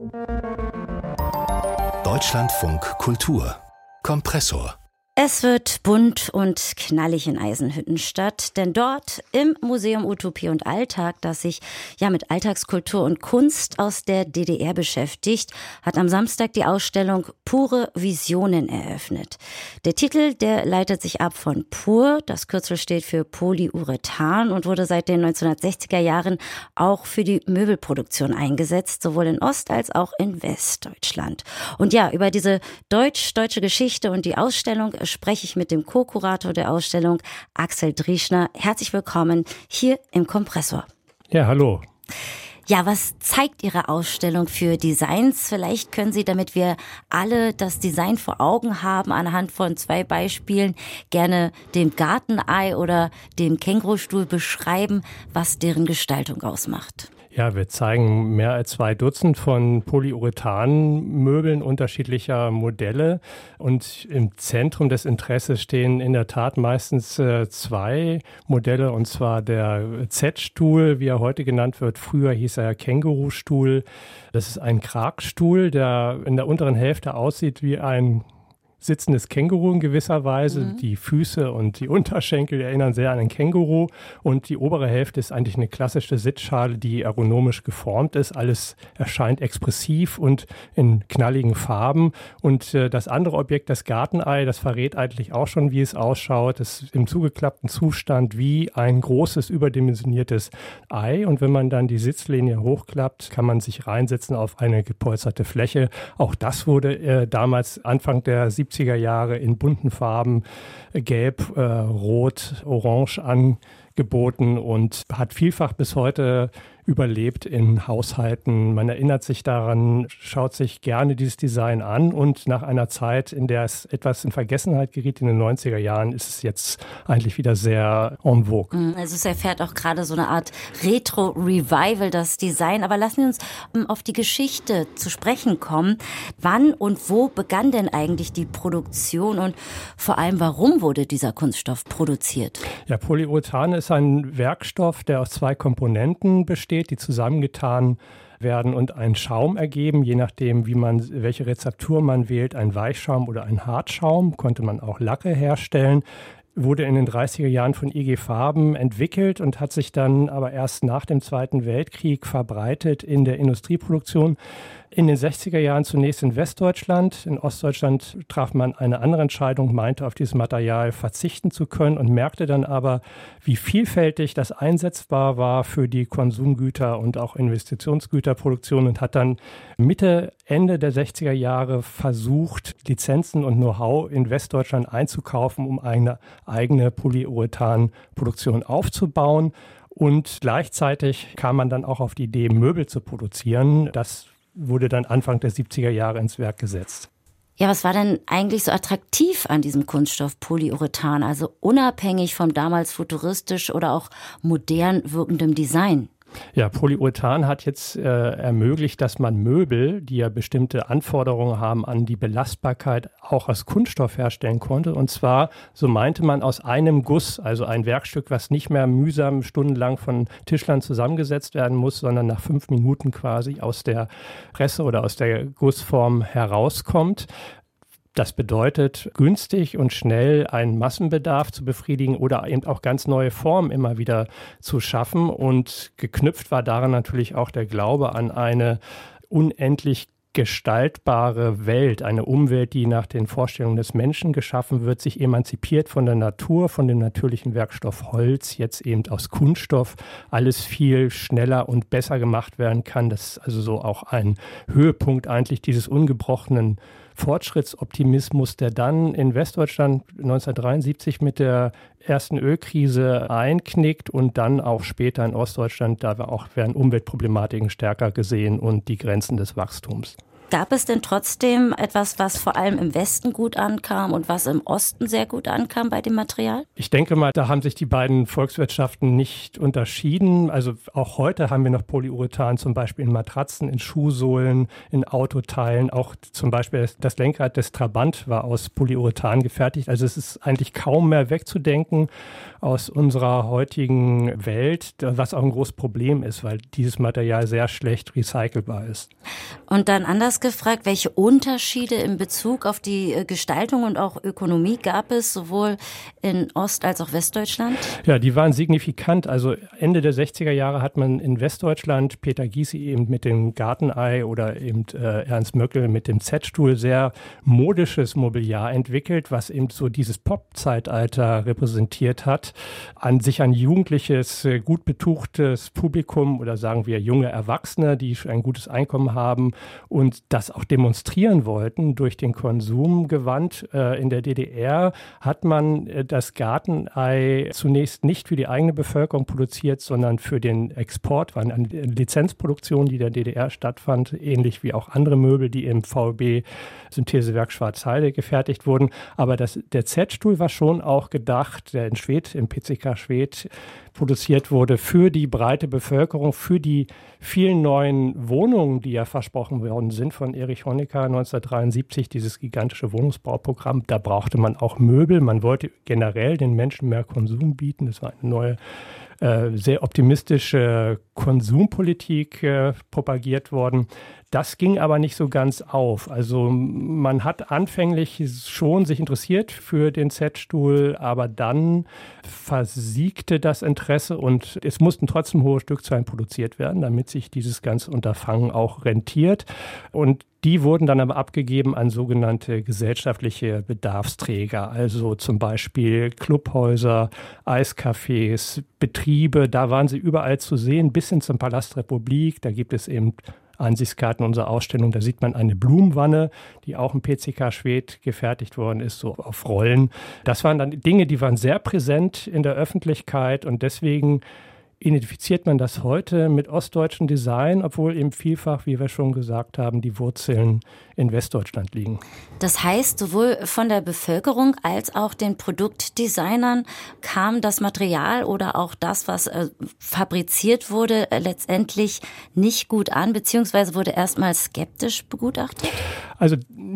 Deutschlandfunk Kultur Kompressor. Es wird bunt und knallig in Eisenhüttenstadt, denn dort im Museum Utopie und Alltag, das sich mit Alltagskultur und Kunst aus der DDR beschäftigt, hat am Samstag die Ausstellung Pure Visionen eröffnet. Der Titel, der leitet sich ab von Pur, das Kürzel steht für Polyurethan und wurde seit den 1960er Jahren auch für die Möbelproduktion eingesetzt, sowohl in Ost- als auch in Westdeutschland. Und über diese deutsche Geschichte und die Ausstellung spreche ich mit dem Co-Kurator der Ausstellung, Axel Drieschner. Herzlich willkommen hier im Kompressor. Ja, hallo. Ja, was zeigt Ihre Ausstellung für Designs? Vielleicht können Sie, damit wir alle das Design vor Augen haben, anhand von 2 Beispielen gerne dem Gartenei oder dem Kängurustuhl beschreiben, was deren Gestaltung ausmacht. Ja, wir zeigen mehr als 2 Dutzend von Polyurethan-Möbeln unterschiedlicher Modelle. Und im Zentrum des Interesses stehen in der Tat meistens 2 Modelle, und zwar der Z-Stuhl, wie er heute genannt wird. Früher hieß er Kängurustuhl. Das ist ein Kragstuhl, der in der unteren Hälfte aussieht wie ein sitzendes Känguru in gewisser Weise. Die Füße und die Unterschenkel erinnern sehr an ein Känguru. Und die obere Hälfte ist eigentlich eine klassische Sitzschale, die ergonomisch geformt ist. Alles erscheint expressiv und in knalligen Farben. Und das andere Objekt, das Gartenei, das verrät eigentlich auch schon, wie es ausschaut. Es ist im zugeklappten Zustand wie ein großes, überdimensioniertes Ei. Und wenn man dann die Sitzlinie hochklappt, kann man sich reinsetzen auf eine gepolsterte Fläche. Auch das wurde damals Anfang der 70er Jahre in bunten Farben, gelb, rot, orange angeboten und hat vielfach bis heute überlebt in Haushalten. Man erinnert sich daran, schaut sich gerne dieses Design an, und nach einer Zeit, in der es etwas in Vergessenheit geriet, in den 90er Jahren, ist es jetzt eigentlich wieder sehr en vogue. Also es erfährt auch gerade so eine Art Retro-Revival, das Design. Aber lassen wir uns auf die Geschichte zu sprechen kommen. Wann und wo begann denn eigentlich die Produktion und vor allem, warum wurde dieser Kunststoff produziert? Ja, Polyurethan ist ein Werkstoff, der aus 2 Komponenten besteht, die zusammengetan werden und einen Schaum ergeben, je nachdem, welche Rezeptur man wählt, ein Weichschaum oder ein Hartschaum, konnte man auch Lacke herstellen. Wurde in den 30er Jahren von IG Farben entwickelt und hat sich dann aber erst nach dem Zweiten Weltkrieg verbreitet in der Industrieproduktion. In den 60er Jahren zunächst in Westdeutschland. In Ostdeutschland traf man eine andere Entscheidung, meinte auf dieses Material verzichten zu können und merkte dann aber, wie vielfältig das einsetzbar war für die Konsumgüter- und auch Investitionsgüterproduktion, und hat dann Ende der 60er Jahre versucht, Lizenzen und Know-how in Westdeutschland einzukaufen, um eine eigene Polyurethan-Produktion aufzubauen. Und gleichzeitig kam man dann auch auf die Idee, Möbel zu produzieren. Das wurde dann Anfang der 70er Jahre ins Werk gesetzt. Ja, was war denn eigentlich so attraktiv an diesem Kunststoff Polyurethan, also unabhängig vom damals futuristisch oder auch modern wirkendem Design? Ja, Polyurethan hat jetzt ermöglicht, dass man Möbel, die ja bestimmte Anforderungen haben an die Belastbarkeit, auch aus Kunststoff herstellen konnte. Und zwar, so meinte man, aus einem Guss, also ein Werkstück, was nicht mehr mühsam stundenlang von Tischlern zusammengesetzt werden muss, sondern nach 5 Minuten quasi aus der Presse oder aus der Gussform herauskommt. Das bedeutet, günstig und schnell einen Massenbedarf zu befriedigen oder eben auch ganz neue Formen immer wieder zu schaffen. Und geknüpft war daran natürlich auch der Glaube an eine unendlich gestaltbare Welt, eine Umwelt, die nach den Vorstellungen des Menschen geschaffen wird, sich emanzipiert von der Natur, von dem natürlichen Werkstoff Holz, jetzt eben aus Kunststoff, alles viel schneller und besser gemacht werden kann. Das ist also so auch ein Höhepunkt eigentlich dieses ungebrochenen Fortschrittsoptimismus, der dann in Westdeutschland 1973 mit der ersten Ölkrise einknickt und dann auch später in Ostdeutschland, werden Umweltproblematiken stärker gesehen und die Grenzen des Wachstums. Gab es denn trotzdem etwas, was vor allem im Westen gut ankam und was im Osten sehr gut ankam bei dem Material? Ich denke mal, da haben sich die beiden Volkswirtschaften nicht unterschieden. Also auch heute haben wir noch Polyurethan zum Beispiel in Matratzen, in Schuhsohlen, in Autoteilen. Auch zum Beispiel das Lenkrad des Trabant war aus Polyurethan gefertigt. Also es ist eigentlich kaum mehr wegzudenken aus unserer heutigen Welt, was auch ein großes Problem ist, weil dieses Material sehr schlecht recycelbar ist. Und dann anders gefragt, welche Unterschiede in Bezug auf die Gestaltung und auch Ökonomie gab es, sowohl in Ost- als auch Westdeutschland? Ja, die waren signifikant. Also Ende der 60er Jahre hat man in Westdeutschland Peter Gysi eben mit dem Gartenei oder eben Ernst Möckel mit dem Z-Stuhl sehr modisches Mobiliar entwickelt, was eben so dieses Pop-Zeitalter repräsentiert hat. An jugendliches, gut betuchtes Publikum oder sagen wir junge Erwachsene, die ein gutes Einkommen haben und das auch demonstrieren wollten durch den Konsum gewandt. In der DDR hat man das Gartenei zunächst nicht für die eigene Bevölkerung produziert, sondern für den Export. War eine Lizenzproduktion, die in der DDR stattfand, ähnlich wie auch andere Möbel, die im VEB Synthesewerk Schwarzheide gefertigt wurden. Aber der Z-Stuhl war schon auch gedacht, der in Schwedt, im PCK Schwedt produziert wurde, für die breite Bevölkerung, für die vielen neuen Wohnungen, die ja versprochen worden sind von Erich Honecker 1973, dieses gigantische Wohnungsbauprogramm. Da brauchte man auch Möbel. Man wollte generell den Menschen mehr Konsum bieten. Das war eine neue, sehr optimistische Konsumpolitik propagiert worden. Das ging aber nicht so ganz auf. Also man hat anfänglich schon sich interessiert für den Z-Stuhl, aber dann versiegte das Interesse und es mussten trotzdem hohe Stückzahlen produziert werden, damit sich dieses ganze Unterfangen auch rentiert. Und die wurden dann aber abgegeben an sogenannte gesellschaftliche Bedarfsträger, also zum Beispiel Clubhäuser, Eiscafés, Betriebe. Da waren sie überall zu sehen, bis hin zum Palast Republik. Da gibt es eben Ansichtskarten unserer Ausstellung, da sieht man eine Blumenwanne, die auch im PCK Schwedt gefertigt worden ist, so auf Rollen. Das waren dann Dinge, die waren sehr präsent in der Öffentlichkeit und deswegen identifiziert man das heute mit ostdeutschem Design, obwohl eben vielfach, wie wir schon gesagt haben, die Wurzeln in Westdeutschland liegen. Das heißt, sowohl von der Bevölkerung als auch den Produktdesignern kam das Material oder auch das, was fabriziert wurde, letztendlich nicht gut an, beziehungsweise wurde erstmal skeptisch begutachtet? Also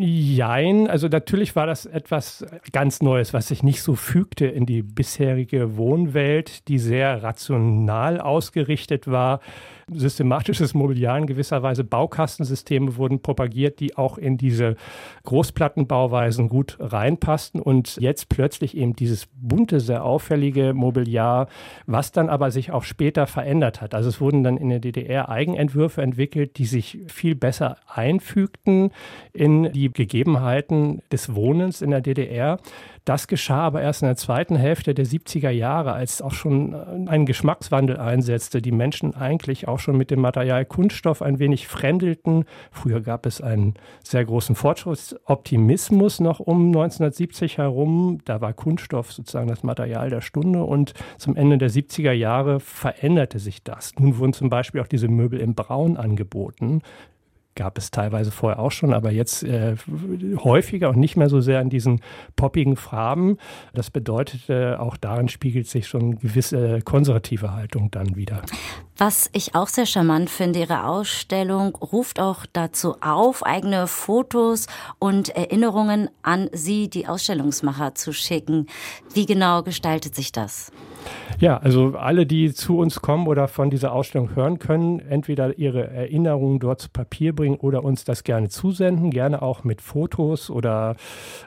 jein, also natürlich war das etwas ganz Neues, was sich nicht so fügte in die bisherige Wohnwelt, die sehr rational ausgerichtet war. Systematisches Mobiliar in gewisser Weise, Baukastensysteme wurden propagiert, die auch in diese Großplattenbauweisen gut reinpassten und jetzt plötzlich eben dieses bunte, sehr auffällige Mobiliar, was dann aber sich auch später verändert hat. Also es wurden dann in der DDR Eigenentwürfe entwickelt, die sich viel besser einfügten in die Gegebenheiten des Wohnens in der DDR. Das geschah aber erst in der zweiten Hälfte der 70er Jahre, als auch schon ein Geschmackswandel einsetzte, die Menschen eigentlich auch schon mit dem Material Kunststoff ein wenig fremdelten. Früher gab es einen sehr großen Fortschrittsoptimismus noch um 1970 herum. Da war Kunststoff sozusagen das Material der Stunde und zum Ende der 70er Jahre veränderte sich das. Nun wurden zum Beispiel auch diese Möbel in Braun angeboten. Gab es teilweise vorher auch schon, aber jetzt häufiger und nicht mehr so sehr in diesen poppigen Farben. Das bedeutet, auch darin spiegelt sich schon eine gewisse konservative Haltung dann wieder. Was ich auch sehr charmant finde, Ihre Ausstellung ruft auch dazu auf, eigene Fotos und Erinnerungen an Sie, die Ausstellungsmacher, zu schicken. Wie genau gestaltet sich das? Ja, also alle, die zu uns kommen oder von dieser Ausstellung hören können, entweder ihre Erinnerungen dort zu Papier bringen oder uns das gerne zusenden, gerne auch mit Fotos oder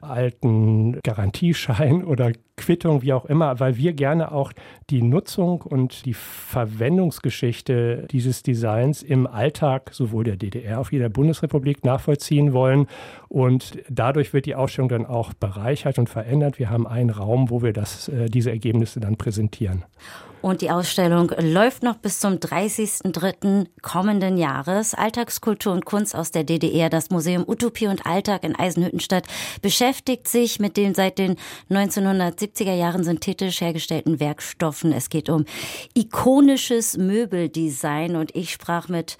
alten Garantieschein oder Quittung, wie auch immer, weil wir gerne auch die Nutzung und die Verwendungsgeschichte dieses Designs im Alltag sowohl der DDR auf jeder Bundesrepublik nachvollziehen wollen. Und dadurch wird die Ausstellung dann auch bereichert und verändert. Wir haben einen Raum, wo wir diese Ergebnisse dann präsentieren. Und die Ausstellung läuft noch bis zum 30.03. kommenden Jahres. Alltagskultur und Kunst aus der DDR. Das Museum Utopie und Alltag in Eisenhüttenstadt beschäftigt sich mit den seit den 1970er Jahren synthetisch hergestellten Werkstoffen. Es geht um ikonisches Möbeldesign und ich sprach mit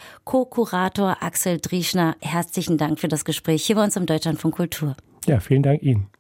Co-Kurator Axel Drieschner. Herzlichen Dank für das Gespräch hier bei uns im Deutschlandfunk Kultur. Ja, vielen Dank Ihnen.